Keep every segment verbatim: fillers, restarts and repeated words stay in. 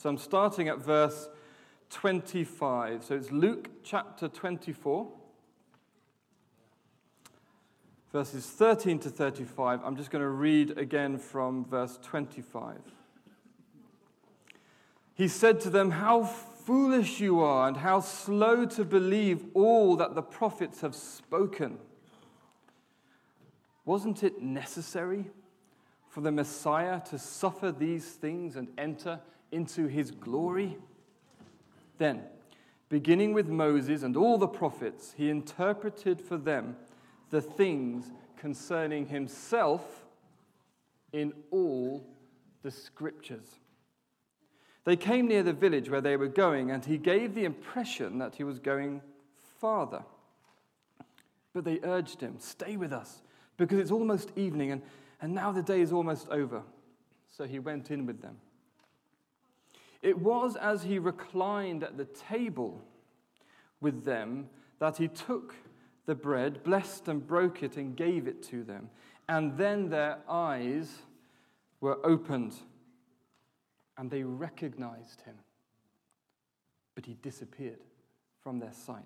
So I'm starting at verse twenty-five. So it's Luke chapter twenty-four, verses thirteen to thirty-five. I'm just going to read again from verse twenty-five. He said to them, "How foolish you are, and how slow to believe all that the prophets have spoken. Wasn't it necessary for the Messiah to suffer these things and enter into his glory?" Then, beginning with Moses and all the prophets, he interpreted for them the things concerning himself in all the scriptures. They came near the village where they were going, and he gave the impression that he was going farther. But they urged him, "Stay with us, because it's almost evening, and, and now the day is almost over." So he went in with them. It was as he reclined at the table with them that he took the bread, blessed and broke it, and gave it to them. And then their eyes were opened, and they recognized him. But he disappeared from their sight.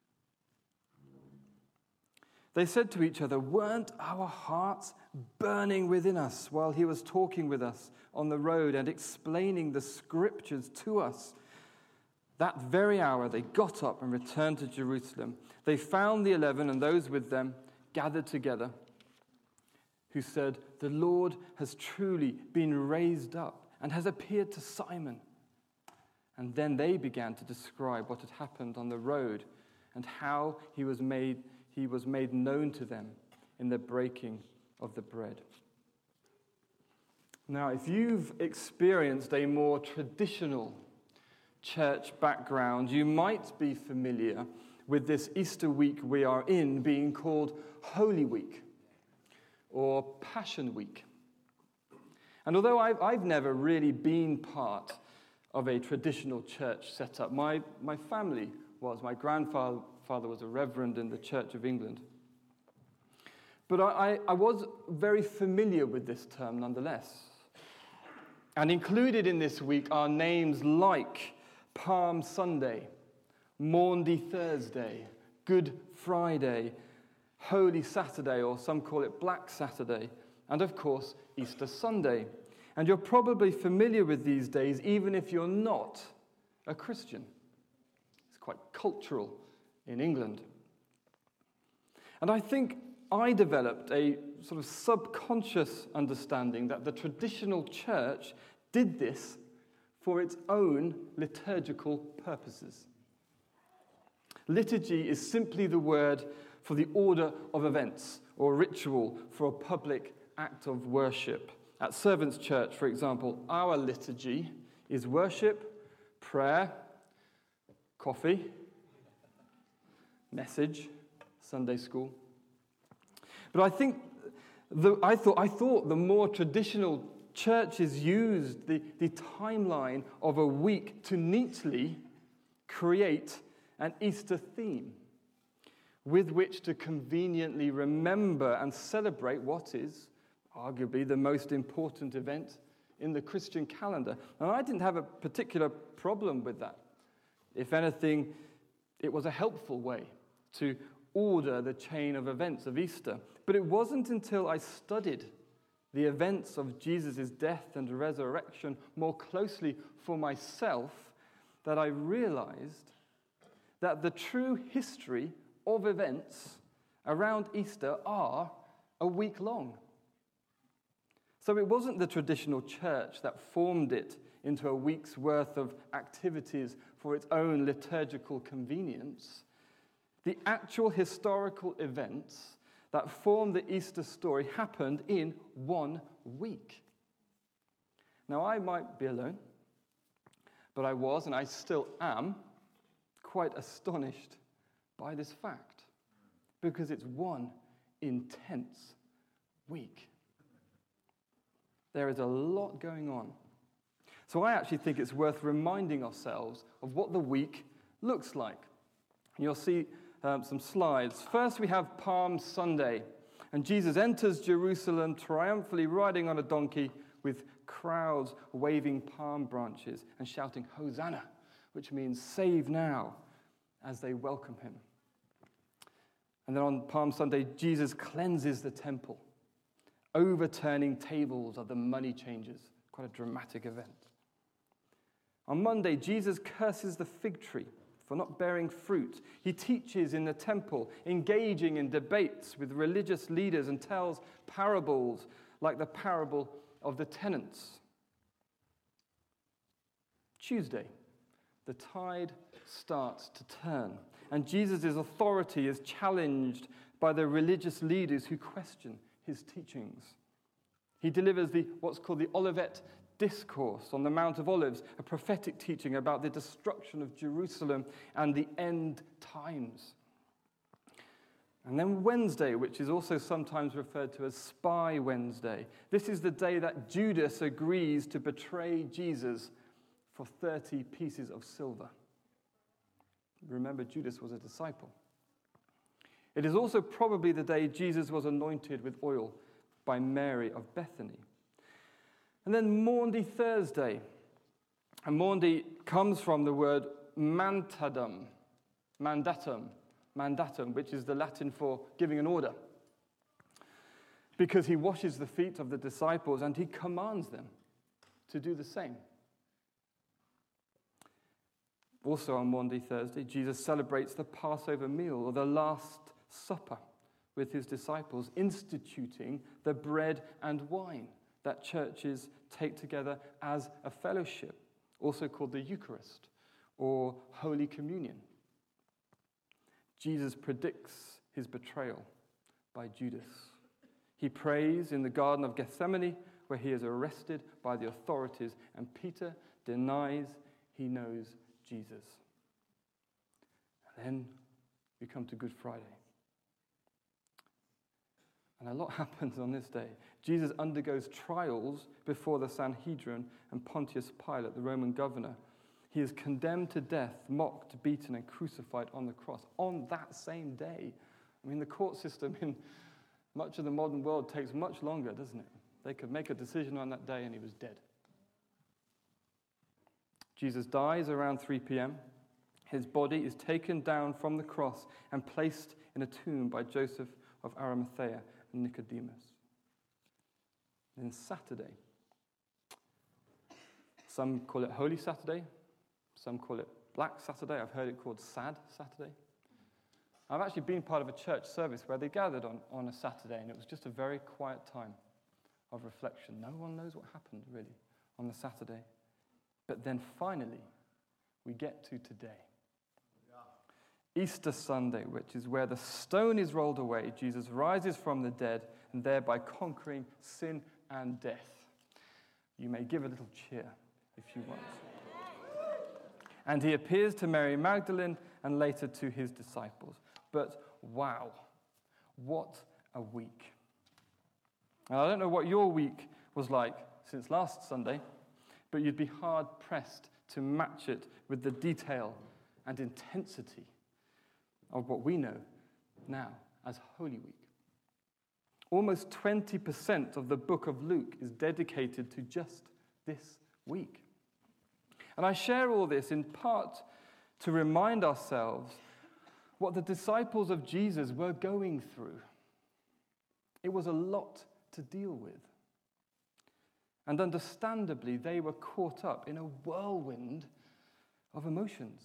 They said to each other, "Weren't our hearts burning within us while he was talking with us on the road and explaining the scriptures to us?" That very hour they got up and returned to Jerusalem. They found the eleven and those with them gathered together, who said, "The Lord has truly been raised up and has appeared to Simon." And then they began to describe what had happened on the road and how he was made he was made known to them in the breaking of the bread. Now, if you've experienced a more traditional church background, you might be familiar with this Easter week we are in being called Holy Week or Passion Week. And although I've, I've never really been part of a traditional church setup, my, my family was. My grandfather father was a reverend in the Church of England. But I, I, I was very familiar with this term nonetheless. And included in this week are names like Palm Sunday, Maundy Thursday, Good Friday, Holy Saturday, or some call it Black Saturday, and of course, Easter Sunday. And you're probably familiar with these days, even if you're not a Christian. It's quite cultural in England. And I think I developed a sort of subconscious understanding that the traditional church did this for its own liturgical purposes. Liturgy is simply the word for the order of events or ritual for a public act of worship. At Servants Church, for example, our liturgy is worship, prayer, coffee, message, Sunday school. But I think the, I thought I thought the more traditional churches used the, the timeline of a week to neatly create an Easter theme with which to conveniently remember and celebrate what is arguably the most important event in the Christian calendar. And I didn't have a particular problem with that. If anything, it was a helpful way to order the chain of events of Easter. But it wasn't until I studied the events of Jesus' death and resurrection more closely for myself that I realized that the true history of events around Easter are a week long. So it wasn't the traditional church that formed it into a week's worth of activities for its own liturgical convenience. The actual historical events that form the Easter story happened in one week. Now, I might be alone, but I was, and I still am, quite astonished by this fact, because it's one intense week. There is a lot going on. So I actually think it's worth reminding ourselves of what the week looks like. You'll see um, some slides. First, we have Palm Sunday, and Jesus enters Jerusalem triumphantly riding on a donkey with crowds waving palm branches and shouting, Hosanna, which means save now, as they welcome him. And then on Palm Sunday, Jesus cleanses the temple, overturning tables of the money changers. Quite a dramatic event. On Monday, Jesus curses the fig tree for not bearing fruit. He teaches in the temple, engaging in debates with religious leaders, and tells parables like the parable of the tenants. Tuesday, the tide starts to turn, and Jesus' authority is challenged by the religious leaders who question his teachings. He delivers the what's called the Olivet Discourse on the Mount of Olives, a prophetic teaching about the destruction of Jerusalem and the end times. And then Wednesday, which is also sometimes referred to as Spy Wednesday. This is the day that Judas agrees to betray Jesus for thirty pieces of silver. Remember, Judas was a disciple. It is also probably the day Jesus was anointed with oil by Mary of Bethany. And then Maundy Thursday. And Maundy comes from the word mantadum, mandatum, mandatum, which is the Latin for giving an order. Because he washes the feet of the disciples and he commands them to do the same. Also on Maundy Thursday, Jesus celebrates the Passover meal, or the Last Supper, with his disciples, instituting the bread and wine that churches take together as a fellowship, also called the Eucharist or Holy Communion. Jesus predicts his betrayal by Judas. He prays in the Garden of Gethsemane, where he is arrested by the authorities, and Peter denies he knows Jesus. And then we come to Good Friday. And a lot happens on this day. Jesus undergoes trials before the Sanhedrin and Pontius Pilate, the Roman governor. He is condemned to death, mocked, beaten, and crucified on the cross on that same day. I mean, the court system in much of the modern world takes much longer, doesn't it? They could make a decision on that day and he was dead. Jesus dies around three p.m. His body is taken down from the cross and placed in a tomb by Joseph of Arimathea and Nicodemus. Then Saturday. Some call it Holy Saturday. Some call it Black Saturday. I've heard it called Sad Saturday. I've actually been part of a church service where they gathered on, on a Saturday, and it was just a very quiet time of reflection. No one knows what happened, really, on the Saturday. But then finally, we get to today. Easter Sunday, which is where the stone is rolled away, Jesus rises from the dead, and thereby conquering sin and death. You may give a little cheer if you want. And he appears to Mary Magdalene and later to his disciples. But wow, what a week. Now, I don't know what your week was like since last Sunday, but you'd be hard-pressed to match it with the detail and intensity of what we know now as Holy Week. Almost twenty percent of the book of Luke is dedicated to just this week. And I share all this in part to remind ourselves what the disciples of Jesus were going through. It was a lot to deal with. And understandably, they were caught up in a whirlwind of emotions.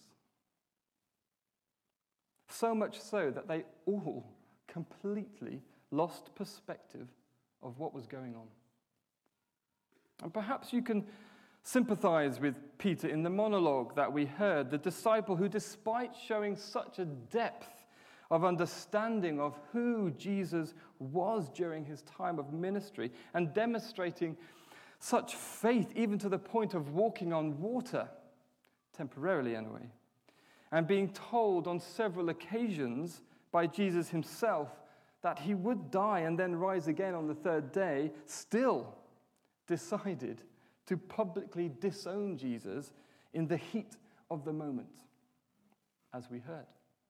So much so that they all completely lost perspective of what was going on. And perhaps you can sympathize with Peter in the monologue that we heard, the disciple who, despite showing such a depth of understanding of who Jesus was during his time of ministry and demonstrating such faith even to the point of walking on water, temporarily anyway, and being told on several occasions by Jesus himself that he would die and then rise again on the third day, still decided to publicly disown Jesus in the heat of the moment, as we heard.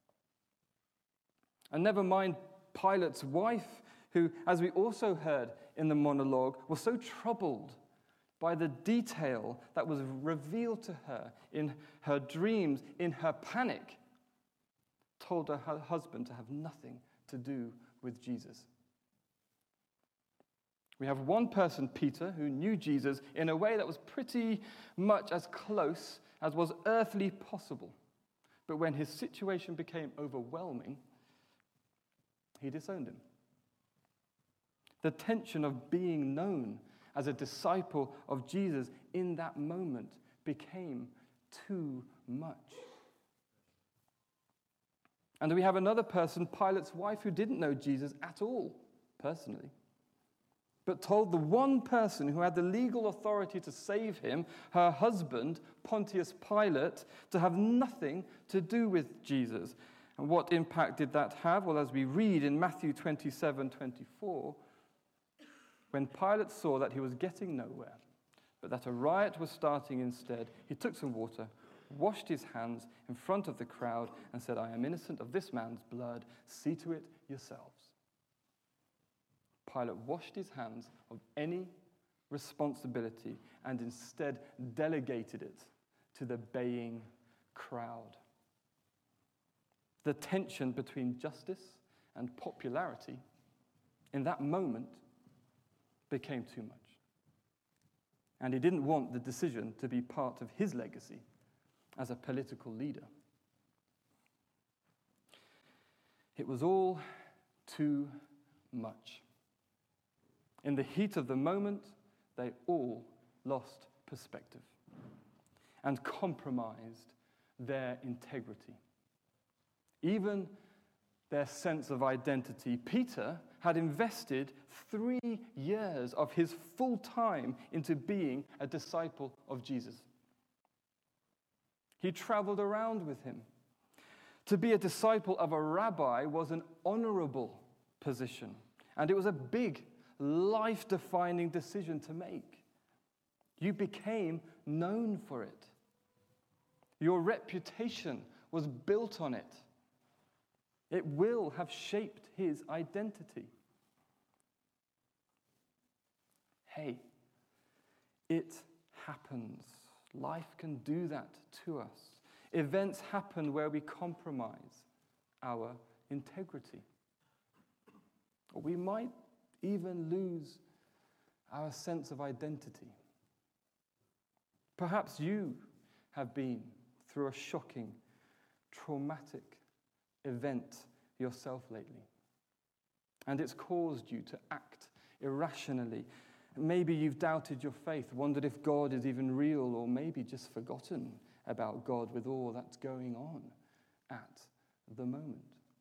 And never mind Pilate's wife, who, as we also heard in the monologue, was so troubled by the detail that was revealed to her in her dreams, in her panic, told her husband to have nothing to do with Jesus. We have one person, Peter, who knew Jesus in a way that was pretty much as close as was earthly possible. But when his situation became overwhelming, he disowned him. The tension of being known as a disciple of Jesus in that moment became too much. And we have another person, Pilate's wife, who didn't know Jesus at all, personally, but told the one person who had the legal authority to save him, her husband, Pontius Pilate, to have nothing to do with Jesus. And what impact did that have? Well, as we read in Matthew twenty-seven twenty-four, when Pilate saw that he was getting nowhere, but that a riot was starting instead, he took some water, washed his hands in front of the crowd, and said, "I am innocent of this man's blood. See to it yourselves." Pilate washed his hands of any responsibility and instead delegated it to the baying crowd. The tension between justice and popularity in that moment became too much. And he didn't want the decision to be part of his legacy as a political leader. It was all too much. In the heat of the moment, they all lost perspective and compromised their integrity, even their sense of identity. Peter had invested three years of his full time into being a disciple of Jesus. He traveled around with him. To be a disciple of a rabbi was an honorable position, and it was a big, life-defining decision to make. You became known for it. Your reputation was built on it. It will have shaped his identity. Hey, it happens. Life can do that to us. Events happen where we compromise our integrity. Or we might even lose our sense of identity. Perhaps you have been through a shocking, traumatic event yourself lately, and it's caused you to act irrationally. Maybe you've doubted your faith, wondered if God is even real, or maybe just forgotten about God with all that's going on at the moment.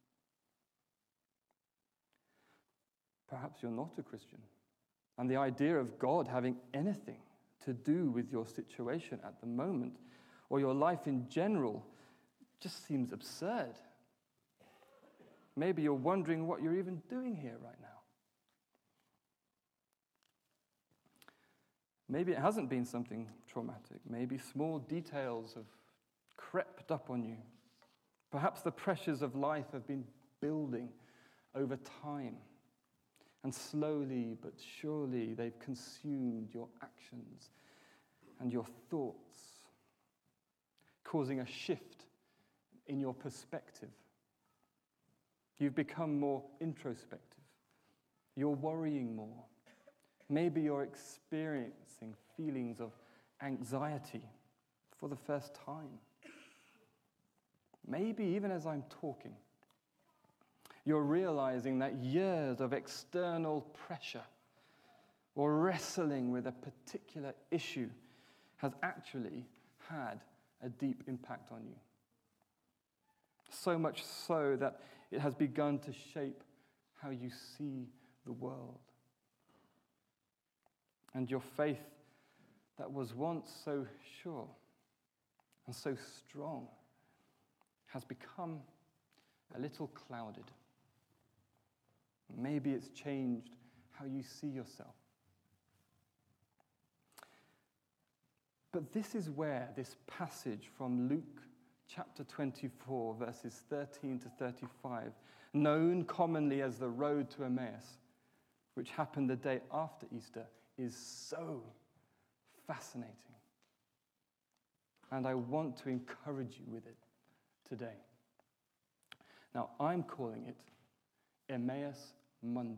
Perhaps you're not a Christian, and the idea of God having anything to do with your situation at the moment, or your life in general, just seems absurd. Maybe you're wondering what you're even doing here right now. Maybe it hasn't been something traumatic. Maybe small details have crept up on you. Perhaps the pressures of life have been building over time. And slowly but surely they've consumed your actions and your thoughts, causing a shift in your perspective. You've become more introspective. You're worrying more. Maybe you're experiencing feelings of anxiety for the first time. Maybe even as I'm talking, you're realizing that years of external pressure or wrestling with a particular issue has actually had a deep impact on you. So much so that it has begun to shape how you see the world. And your faith that was once so sure and so strong has become a little clouded. Maybe it's changed how you see yourself. But this is where this passage from Luke chapter twenty-four, verses thirteen to thirty-five, known commonly as the road to Emmaus, which happened the day after Easter, is so fascinating. And I want to encourage you with it today. Now, I'm calling it Emmaus Monday.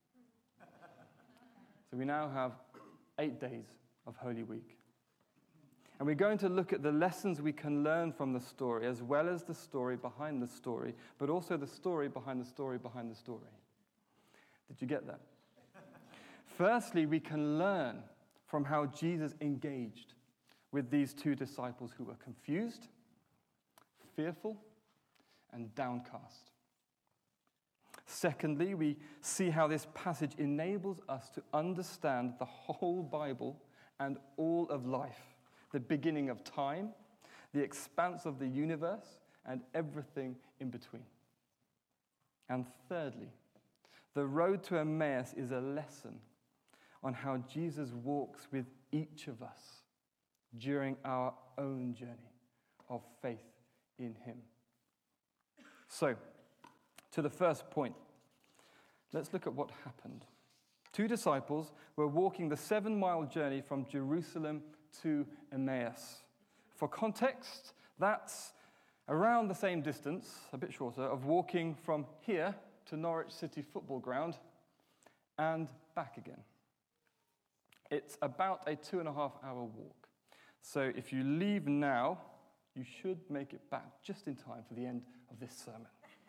So we now have eight days of Holy Week. And we're going to look at the lessons we can learn from the story, as well as the story behind the story, but also the story behind the story behind the story. Did you get that? Firstly, we can learn from how Jesus engaged with these two disciples who were confused, fearful, and downcast. Secondly, we see how this passage enables us to understand the whole Bible and all of life, the beginning of time, the expanse of the universe, and everything in between. And thirdly, the road to Emmaus is a lesson on how Jesus walks with each of us during our own journey of faith in him. So, to the first point, let's look at what happened. Two disciples were walking the seven-mile journey from Jerusalem to Emmaus. For context, that's around the same distance, a bit shorter, of walking from here to Norwich City Football Ground and back again. It's about a two and a half hour walk. So if you leave now, you should make it back just in time for the end of this sermon.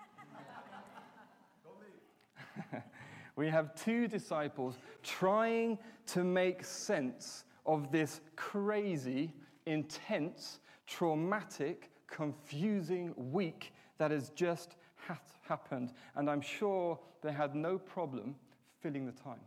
We have two disciples trying to make sense of this crazy, intense, traumatic, confusing week that has just ha- happened. And I'm sure they had no problem filling the time.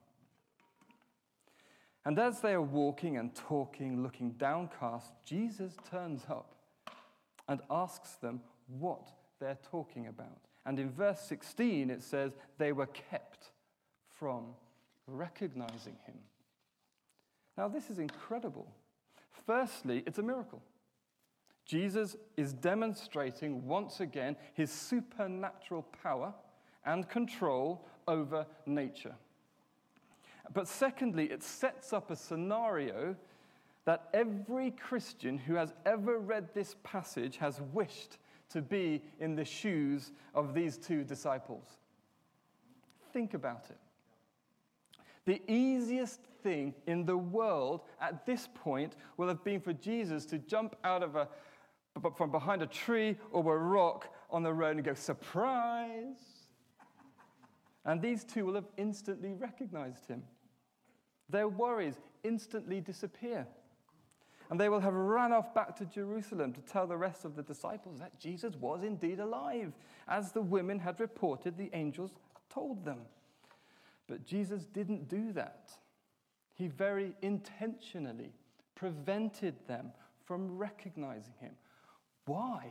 And as they are walking and talking, looking downcast, Jesus turns up and asks them what they're talking about. And in verse sixteen, it says, they were kept from recognizing him. Now, this is incredible. Firstly, it's a miracle. Jesus is demonstrating once again his supernatural power and control over nature. But secondly, it sets up a scenario that every Christian who has ever read this passage has wished to be in the shoes of these two disciples. Think about it. The easiest thing in the world at this point will have been for Jesus to jump out of a, from behind a tree or a rock on the road and go, surprise! And these two will have instantly recognized him. Their worries instantly disappear. And they will have run off back to Jerusalem to tell the rest of the disciples that Jesus was indeed alive, as the women had reported the angels told them. But Jesus didn't do that. He very intentionally prevented them from recognizing him. Why?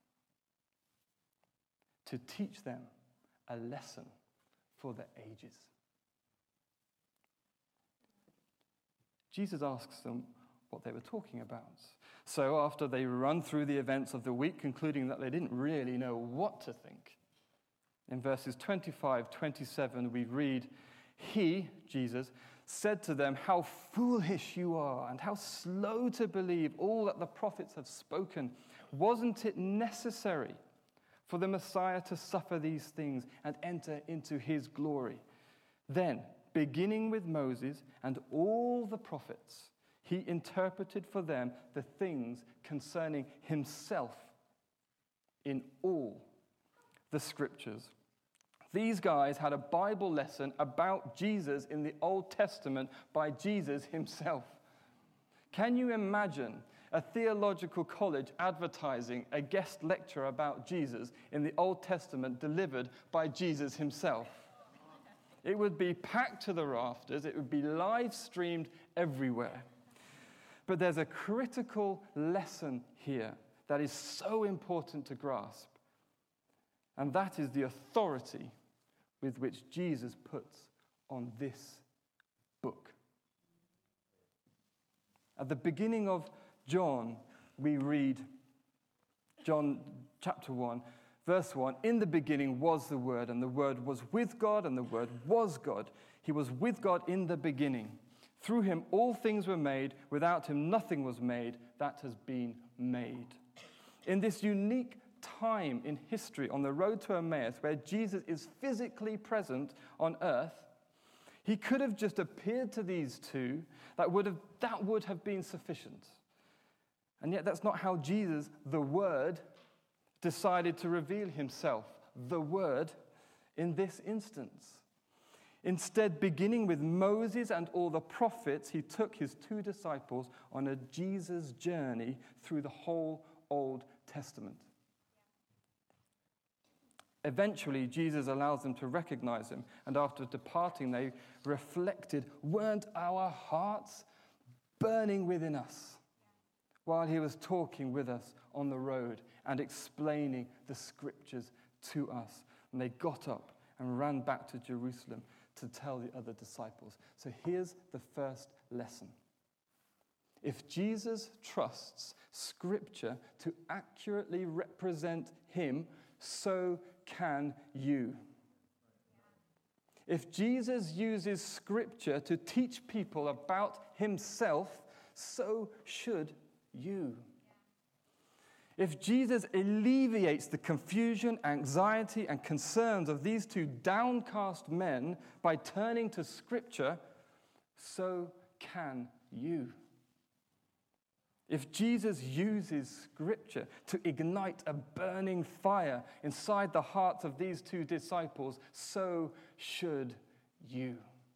To teach them a lesson for the ages. Jesus asks them what they were talking about. So after they run through the events of the week, concluding that they didn't really know what to think, in verses twenty-five, twenty-seven, we read, he, Jesus, said to them, how foolish you are, and how slow to believe all that the prophets have spoken. Wasn't it necessary for the Messiah to suffer these things and enter into his glory? Then, beginning with Moses and all the prophets, he interpreted for them the things concerning himself in all the scriptures. These guys had a Bible lesson about Jesus in the Old Testament by Jesus himself. Can you imagine a theological college advertising a guest lecture about Jesus in the Old Testament delivered by Jesus himself? It would be packed to the rafters. It would be live streamed everywhere. But there's a critical lesson here that is so important to grasp. And that is the authority with which Jesus puts on this book. At the beginning of John, we read, John chapter one, verse one, in the beginning was the Word, and the Word was with God, and the Word was God. He was with God in the beginning. Through him all things were made. Without him nothing was made that has been made. In this unique time in history on the road to Emmaus, where Jesus is physically present on earth, he could have just appeared to these two. That would have, that would have been sufficient. And yet that's not how Jesus, the Word, decided to reveal himself, the Word, in this instance. Instead, beginning with Moses and all the prophets, he took his two disciples on a Jesus journey through the whole Old Testament. Eventually, Jesus allows them to recognize him, and after departing, they reflected, weren't our hearts burning within us while he was talking with us on the road and explaining the scriptures to us? And they got up and ran back to Jerusalem to tell the other disciples. So here's the first lesson. If Jesus trusts Scripture to accurately represent him, so can you. If Jesus uses Scripture to teach people about himself, so should you. If Jesus alleviates the confusion, anxiety, and concerns of these two downcast men by turning to Scripture, so can you. If Jesus uses Scripture to ignite a burning fire inside the hearts of these two disciples, so should you.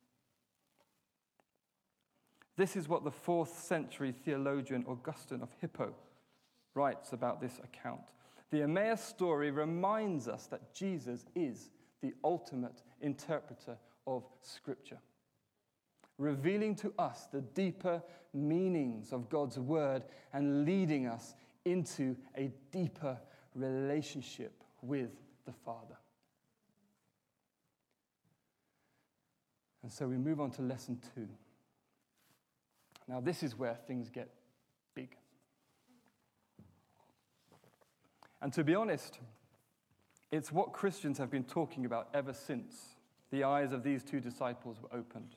This is what the fourth century theologian Augustine of Hippo writes about this account. The Emmaus story reminds us that Jesus is the ultimate interpreter of Scripture, revealing to us the deeper meanings of God's word and leading us into a deeper relationship with the Father. And so we move on to lesson two. Now, this is where things get big. And to be honest, it's what Christians have been talking about ever since the eyes of these two disciples were opened.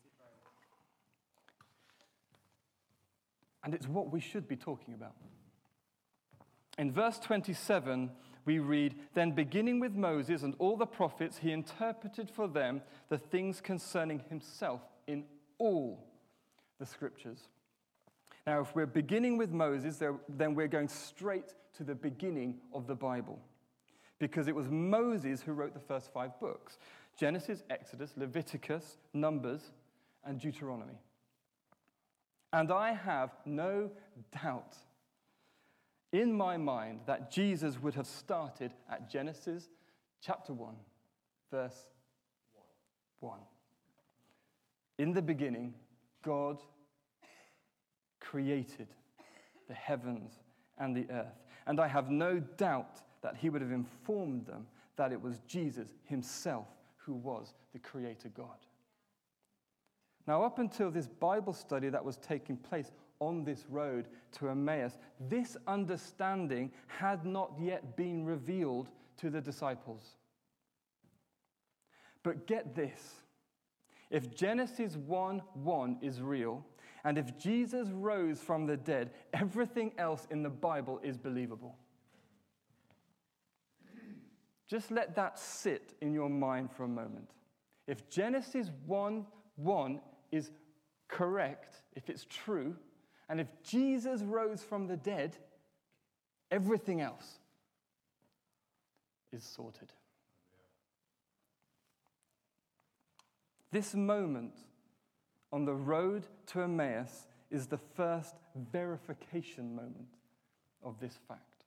And it's what we should be talking about. In verse twenty-seven, we read, "Then beginning with Moses and all the prophets, he interpreted for them the things concerning himself in all the scriptures." Now, if we're beginning with Moses, then we're going straight to the beginning of the Bible, because it was Moses who wrote the first five books: Genesis, Exodus, Leviticus, Numbers, and Deuteronomy. And I have no doubt in my mind that Jesus would have started at Genesis chapter one, verse one. In the beginning, God created the heavens and the earth. And I have no doubt that he would have informed them that it was Jesus himself who was the Creator God. Now, up until this Bible study that was taking place on this road to Emmaus, this understanding had not yet been revealed to the disciples. But get this. If Genesis one one is real, and if Jesus rose from the dead, everything else in the Bible is believable. Just let that sit in your mind for a moment. If Genesis one one is correct, if it's true, and if Jesus rose from the dead, everything else is sorted. This moment on the road to Emmaus is the first verification moment of this fact.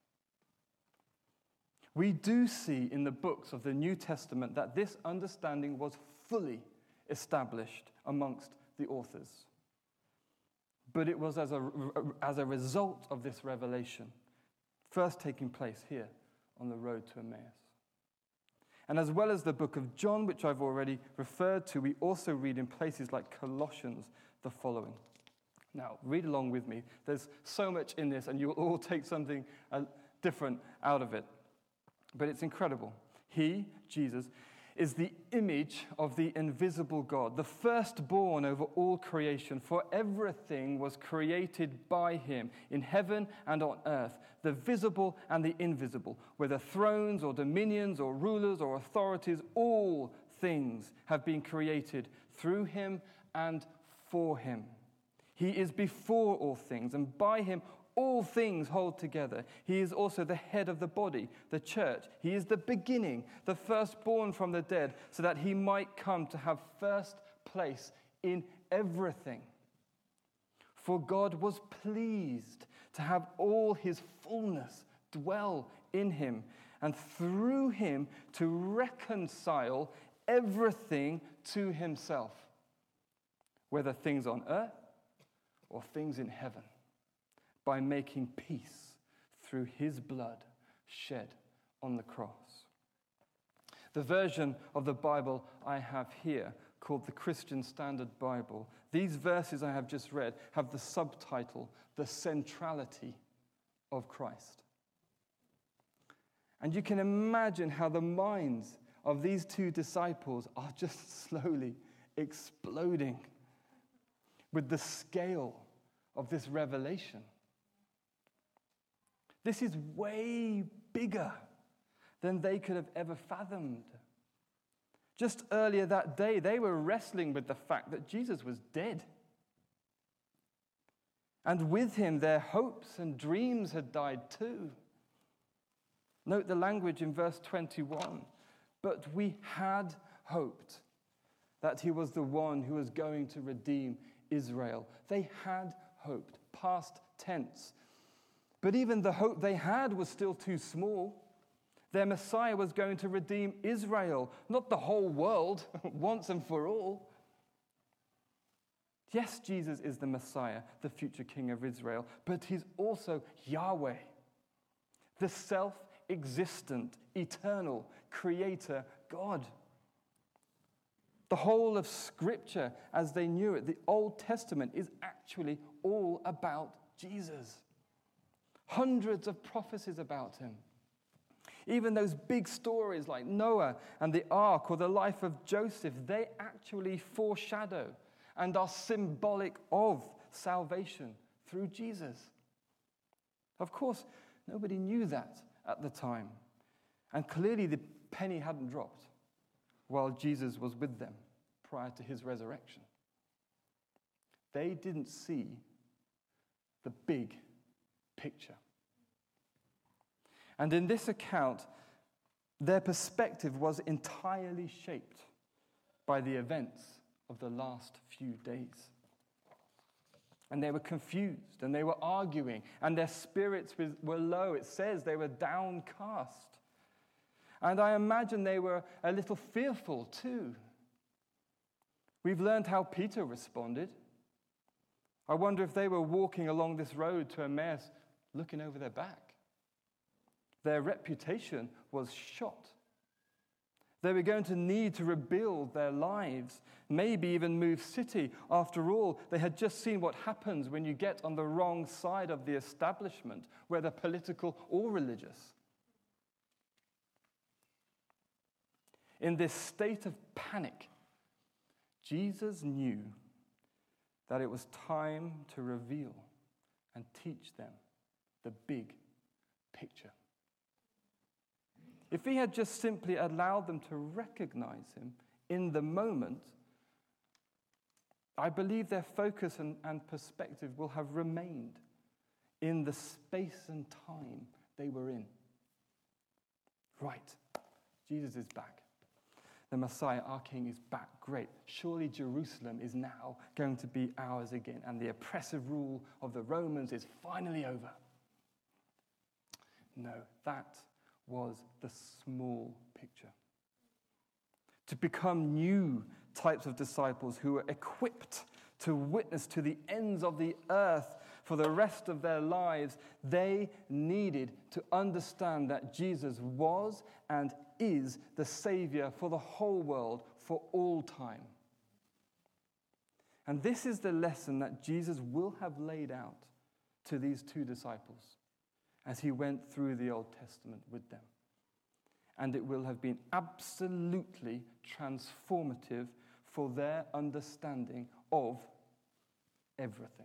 We do see in the books of the New Testament that this understanding was fully established amongst the authors. But it was as a, as a result of this revelation, first taking place here on the road to Emmaus. And as well as the book of John, which I've already referred to, we also read in places like Colossians the following. Now, read along with me. There's so much in this, and you'll all take something uh, different out of it. But it's incredible. He, Jesus, is the image of the invisible God, the firstborn over all creation, for everything was created by him, in heaven and on earth, the visible and the invisible, whether thrones or dominions or rulers or authorities, all things have been created through him and for him. He is before all things, and by him all things hold together. He is also the head of the body, the church. He is the beginning, the firstborn from the dead, so that he might come to have first place in everything. For God was pleased to have all his fullness dwell in him, and through him to reconcile everything to himself, whether things on earth or things in heaven, by making peace through his blood shed on the cross. The version of the Bible I have here, called the Christian Standard Bible, these verses I have just read have the subtitle, The Centrality of Christ. And you can imagine how the minds of these two disciples are just slowly exploding with the scale of this revelation. This is way bigger than they could have ever fathomed. Just earlier that day, they were wrestling with the fact that Jesus was dead. And with him, their hopes and dreams had died too. Note the language in verse twenty-one. But we had hoped that he was the one who was going to redeem Israel. They had hoped, past tense. But even the hope they had was still too small. Their Messiah was going to redeem Israel, not the whole world, once and for all. Yes, Jesus is the Messiah, the future King of Israel, but he's also Yahweh, the self-existent, eternal Creator God. The whole of Scripture, as they knew it, the Old Testament, is actually all about Jesus. Hundreds of prophecies about him. Even those big stories like Noah and the ark or the life of Joseph, they actually foreshadow and are symbolic of salvation through Jesus. Of course, nobody knew that at the time. And clearly the penny hadn't dropped while Jesus was with them prior to his resurrection. They didn't see the big picture. And in this account, their perspective was entirely shaped by the events of the last few days. And they were confused, and they were arguing, and their spirits were low. It says they were downcast. And I imagine they were a little fearful too. We've learned how Peter responded. I wonder if they were walking along this road to Emmaus looking over their back. Their reputation was shot. They were going to need to rebuild their lives, maybe even move city. After all, they had just seen what happens when you get on the wrong side of the establishment, whether political or religious. In this state of panic, Jesus knew that it was time to reveal and teach them the big picture. If he had just simply allowed them to recognize him in the moment, I believe their focus and, and perspective will have remained in the space and time they were in. Right, Jesus is back. The Messiah, our King, is back. Great. Surely Jerusalem is now going to be ours again, and the oppressive rule of the Romans is finally over. No, that was the small picture. To become new types of disciples who were equipped to witness to the ends of the earth for the rest of their lives, they needed to understand that Jesus was and is the Savior for the whole world for all time. And this is the lesson that Jesus will have laid out to these two disciples as he went through the Old Testament with them. and it will have been absolutely transformative for their understanding of everything.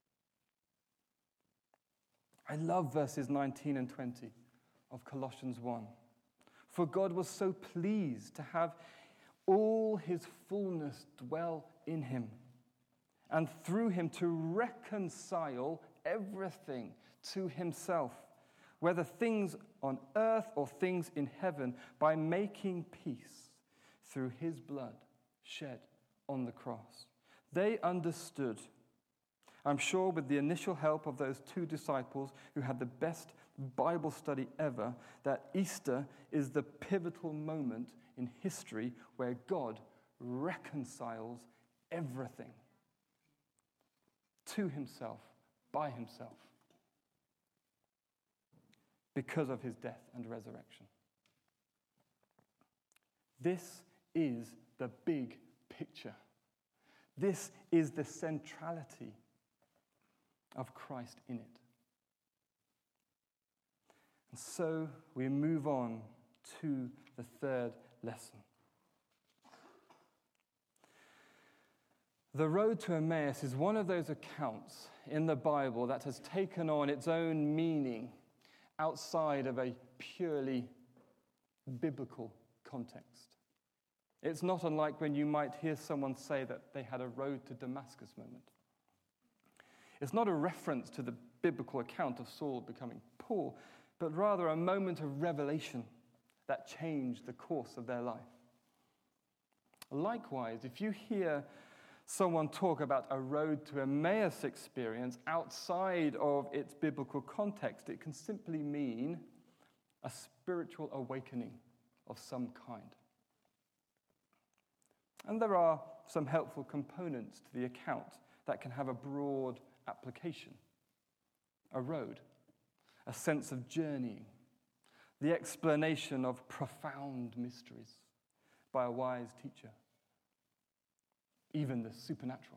I love verses nineteen and twenty of Colossians one. For God was so pleased to have all his fullness dwell in him, and through him to reconcile everything to himself, whether things on earth or things in heaven, by making peace through his blood shed on the cross. They understood, I'm sure with the initial help of those two disciples who had the best Bible study ever, that Easter is the pivotal moment in history where God reconciles everything to himself, by himself, because of his death and resurrection. This is the big picture. This is the centrality of Christ in it. And so we move on to the third lesson. The road to Emmaus is one of those accounts in the Bible that has taken on its own meaning outside of a purely biblical context. It's not unlike when you might hear someone say that they had a road to Damascus moment. It's not a reference to the biblical account of Saul becoming Paul, but rather a moment of revelation that changed the course of their life. Likewise, if you hear someone talk about a road to Emmaus experience outside of its biblical context, it can simply mean a spiritual awakening of some kind. And there are some helpful components to the account that can have a broad application. A road, a sense of journeying, the explanation of profound mysteries by a wise teacher, even the supernatural.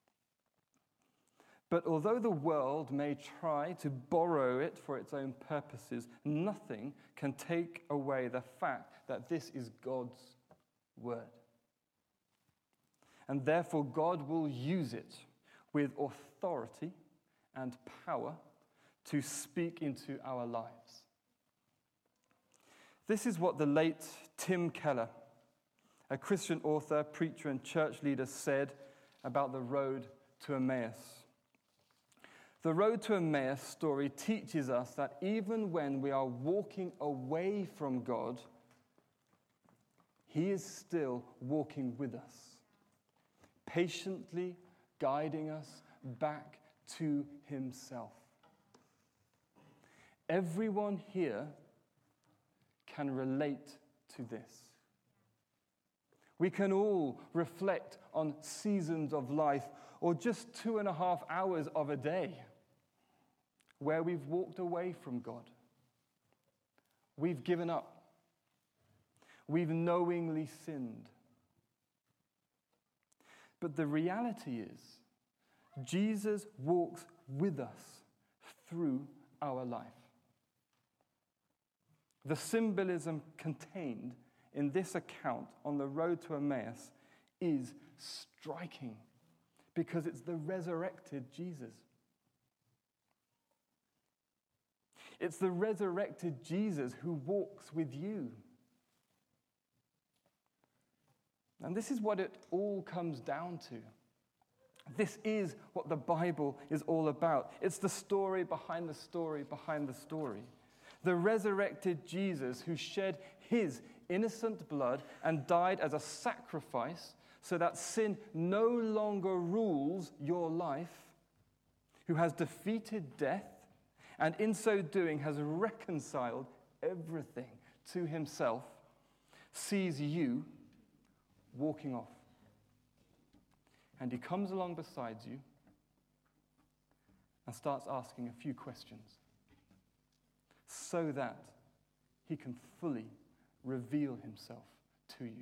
But although the world may try to borrow it for its own purposes, nothing can take away the fact that this is God's word. And therefore God will use it with authority and power to speak into our lives. This is what the late Tim Keller, a Christian author, preacher, and church leader, said about the road to Emmaus. The road to Emmaus story teaches us that even when we are walking away from God, he is still walking with us, patiently guiding us back to himself. Everyone here can relate to this. We can all reflect on seasons of life, or just two and a half hours of a day, where we've walked away from God. We've given up. We've knowingly sinned. But the reality is, Jesus walks with us through our life. The symbolism contained in this account on the road to Emmaus is striking because it's the resurrected Jesus. It's the resurrected Jesus who walks with you. And this is what it all comes down to. This is what the Bible is all about. It's the story behind the story behind the story. The resurrected Jesus who shed his innocent blood and died as a sacrifice so that sin no longer rules your life, who has defeated death and in so doing has reconciled everything to himself, sees you walking off. And he comes along beside you and starts asking a few questions so that he can fully reveal himself to you.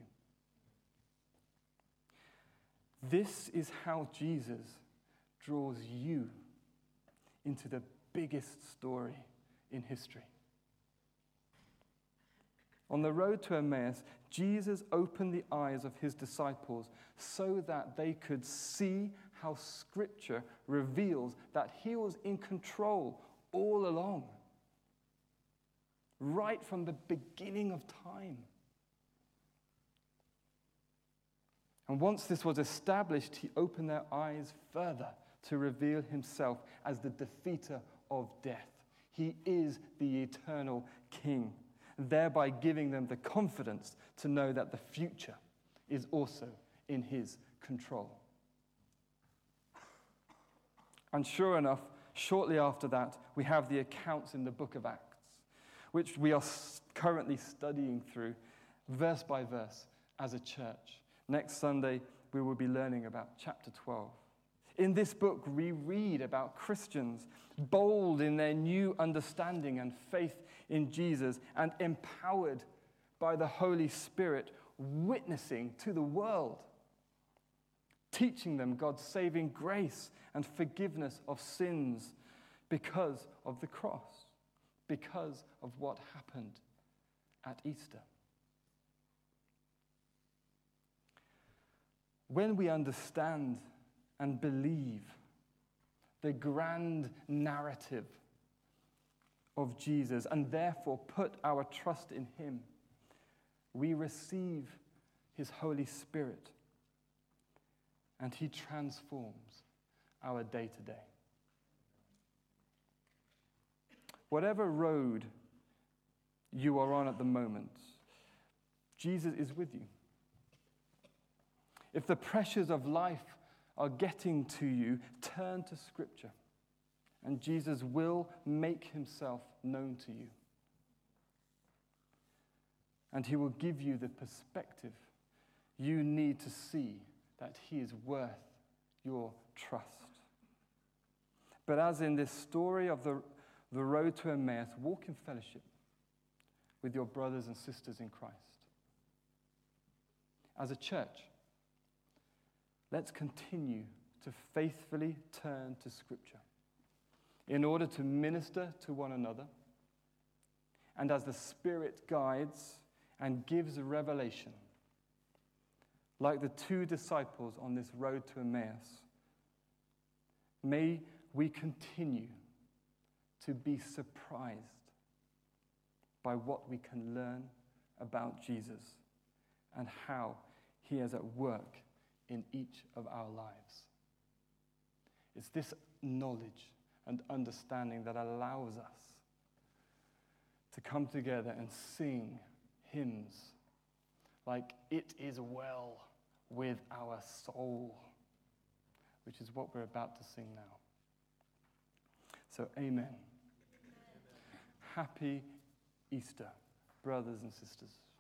This is how Jesus draws you into the biggest story in history. On the road to Emmaus, Jesus opened the eyes of his disciples so that they could see how Scripture reveals that he was in control all along, right from the beginning of time. And once this was established, he opened their eyes further to reveal himself as the defeater of death. He is the eternal King, thereby giving them the confidence to know that the future is also in his control. And sure enough, shortly after that, we have the accounts in the book of Acts, which we are currently studying through verse by verse as a church. Next Sunday, we will be learning about chapter twelve. In this book, we read about Christians bold in their new understanding and faith in Jesus and empowered by the Holy Spirit, witnessing to the world, teaching them God's saving grace and forgiveness of sins because of the cross, because of what happened at Easter. When we understand and believe the grand narrative of Jesus and therefore put our trust in him, we receive his Holy Spirit and he transforms our day-to-day. Whatever road you are on at the moment, Jesus is with you. If the pressures of life are getting to you, turn to Scripture, and Jesus will make himself known to you. And he will give you the perspective you need to see that he is worth your trust. But as in this story of the, the road to Emmaus, walk in fellowship with your brothers and sisters in Christ. As a church, let's continue to faithfully turn to Scripture in order to minister to one another. And as the Spirit guides and gives a revelation, like the two disciples on this road to Emmaus, may we continue to be surprised by what we can learn about Jesus and how he is at work in each of our lives. It's this knowledge and understanding that allows us to come together and sing hymns like "It is well with our soul," which is what we're about to sing now. So, amen. Amen. Happy Easter, brothers and sisters.